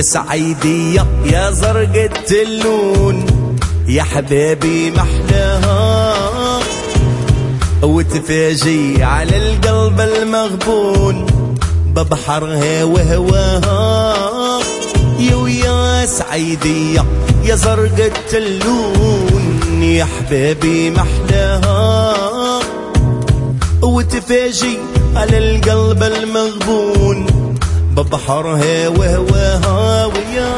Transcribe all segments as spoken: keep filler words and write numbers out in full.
سعيدية يا زرقة اللون، يا حبابي محلاها وتفاجي على القلب المغبون ببحرها وهواها. يا ويا سعيدية يا زرقة اللون، يا حبابي محلاها وتفاجي على القلب المغبون ببحرها وهواها. ويا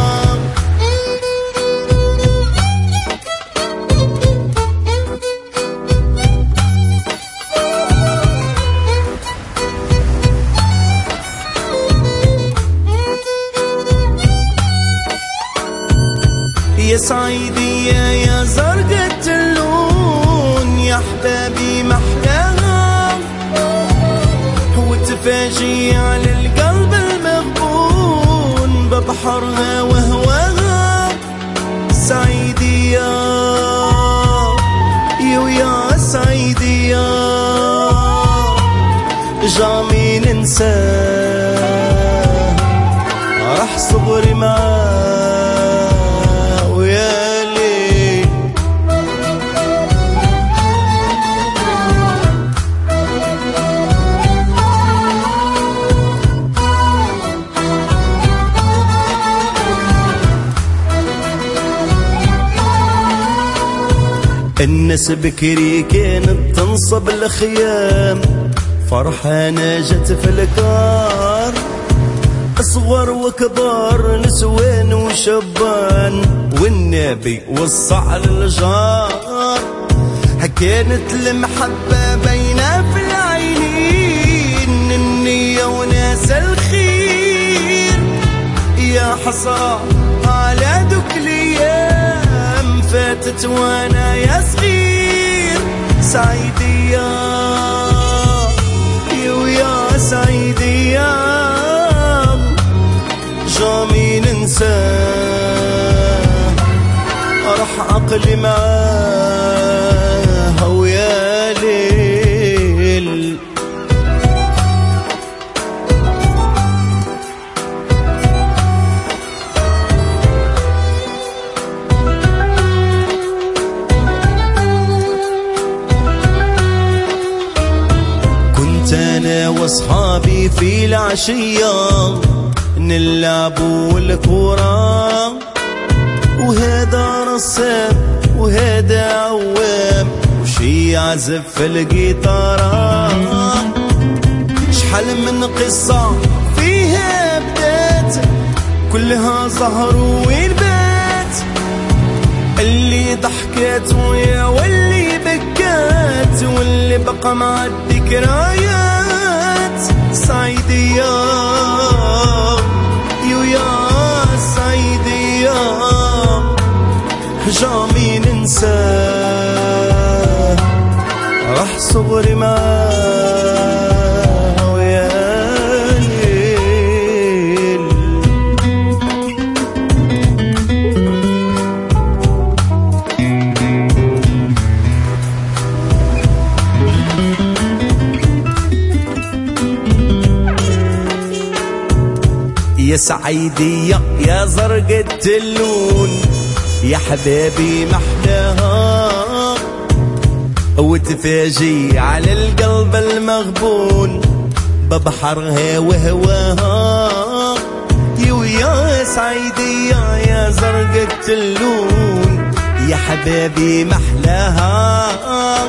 يا سعيدية يا زرقة اللون، يا حبابي محلاها وتفاجي على القلب المغبون ببحرها وهواها. سعيدية يا ويا سعيدية جامي ننساه راح صغري معاه. الناس بكري كانت تنصب الخيام، فرحانة جت في الكار، صغر وكبار نسوان وشبان والنبي والصعر الجار. كانت المحبة باينة في العينين، النية وناس الخير. يا حسرة على دوك الايام فاتت وانا يا صغير. سعيدية يا ويا سعيدية جامي ننساه راح عقلي معاه. ويا ليل كنت انا واصحابي في العشية نلعب والكورة، وهذا رسام وهذا عوام وشي يعزف في الجيتارة. شحال من قصة فيها بدات كلها زهر ونبات، اللي ضحكات ويا واللي بكات واللي بقى مع الذكريات. سعيدية يا سعيدية جامي ننساه راح صغري معاه. ويا ليل يا سعيدية يا زرقة اللون، يا حبابي محلاها وتفاجي على القلب المغبون ببحرها وهواها. يا ويا سعيدية يا زرقة اللون، يا حبابي محلاها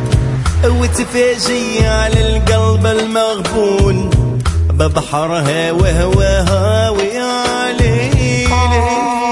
وتفاجي على القلب المغبون ببحرها وهواها. ويا ليل